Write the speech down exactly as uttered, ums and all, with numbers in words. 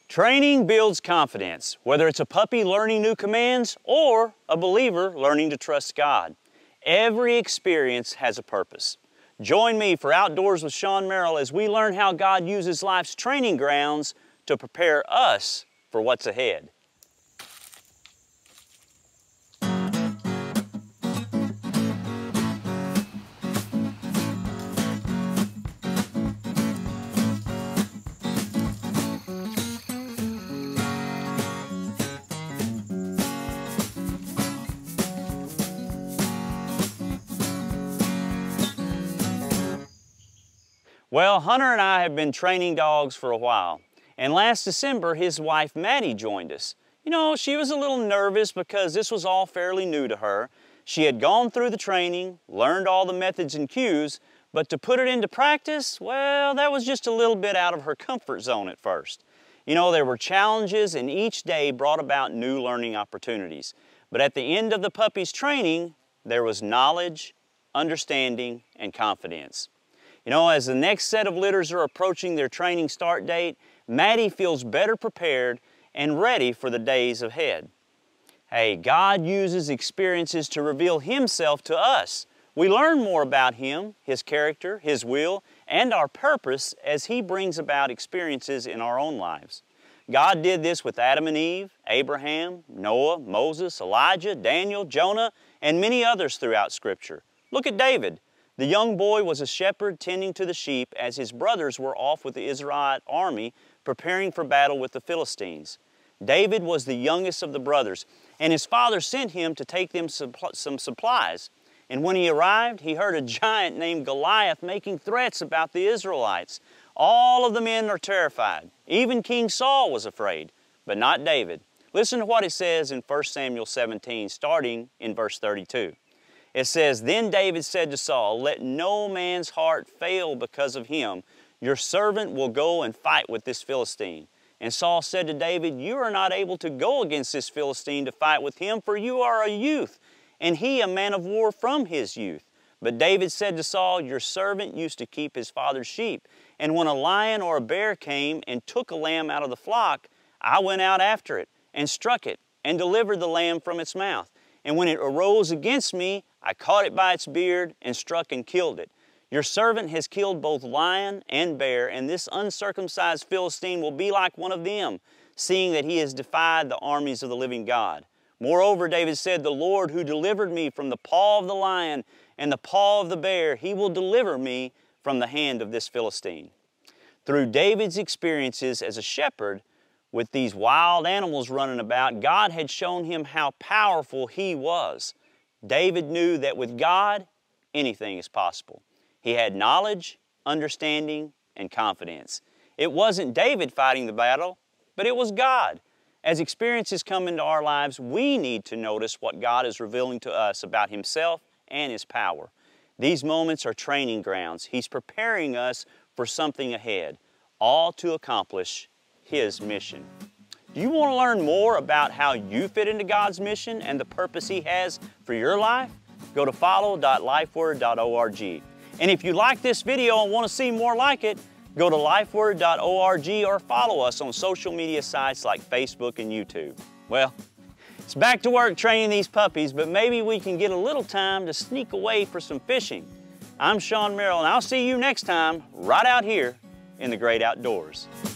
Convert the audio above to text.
Training builds confidence, whether it's a puppy learning new commands or a believer learning to trust God. Every experience has a purpose. Join me for Outdoors with Sean Merrill as we learn how God uses life's training grounds to prepare us for what's ahead. Well, Hunter and I have been training dogs for a while, and last December his wife Maddie joined us. You know, she was a little nervous because this was all fairly new to her. She had gone through the training, learned all the methods and cues, but to put it into practice, well, that was just a little bit out of her comfort zone at first. You know, there were challenges and each day brought about new learning opportunities. But at the end of the puppy's training, there was knowledge, understanding, and confidence. You know, as the next set of litters are approaching their training start date, Maddie feels better prepared and ready for the days ahead. Hey, God uses experiences to reveal Himself to us. We learn more about Him, His character, His will, and our purpose as He brings about experiences in our own lives. God did this with Adam and Eve, Abraham, Noah, Moses, Elijah, Daniel, Jonah, and many others throughout Scripture. Look at David. The young boy was a shepherd tending to the sheep as his brothers were off with the Israelite army preparing for battle with the Philistines. David was the youngest of the brothers, and his father sent him to take them some supplies. And when he arrived, he heard a giant named Goliath making threats about the Israelites. All of the men are terrified. Even King Saul was afraid, but not David. Listen to what it says in First Samuel seventeen, starting in verse thirty-two. It says, "Then David said to Saul, 'Let no man's heart fail because of him. Your servant will go and fight with this Philistine.' And Saul said to David, 'You are not able to go against this Philistine to fight with him, for you are a youth, and he a man of war from his youth.' But David said to Saul, 'Your servant used to keep his father's sheep, and when a lion or a bear came and took a lamb out of the flock, I went out after it and struck it and delivered the lamb from its mouth. And when it arose against me, I caught it by its beard and struck and killed it. Your servant has killed both lion and bear, and this uncircumcised Philistine will be like one of them, seeing that he has defied the armies of the living God.' Moreover, David said, 'The Lord who delivered me from the paw of the lion and the paw of the bear, He will deliver me from the hand of this Philistine.'" Through David's experiences as a shepherd, with these wild animals running about, God had shown him how powerful He was. David knew that with God, anything is possible. He had knowledge, understanding, and confidence. It wasn't David fighting the battle, but it was God. As experiences come into our lives, we need to notice what God is revealing to us about Himself and His power. These moments are training grounds. He's preparing us for something ahead, all to accomplish His mission. Do you want to learn more about how you fit into God's mission and the purpose He has for your life? Go to follow dot lifeword dot org. And if you like this video and want to see more like it, go to lifeword dot org or follow us on social media sites like Facebook and YouTube. Well, it's back to work training these puppies, but maybe we can get a little time to sneak away for some fishing. I'm Sean Merrill, and I'll see you next time right out here in the great outdoors.